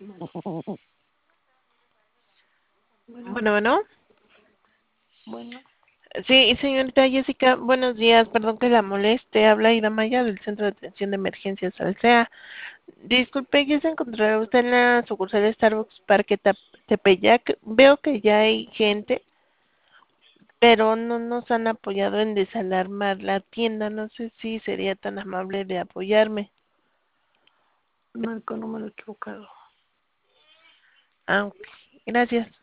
Bueno, Bueno. bueno, Sí, señorita Jessica, buenos días, perdón que la moleste, habla Ida Maya del Centro de Atención de Emergencias Alsea. Disculpe, ¿ya se encontrará usted en la sucursal Starbucks Parque Tepeyac? Veo que ya hay gente, pero no nos han apoyado en desalarmar la tienda, no sé si sería tan amable de apoyarme. marco número equivocado. Ah, ok, gracias.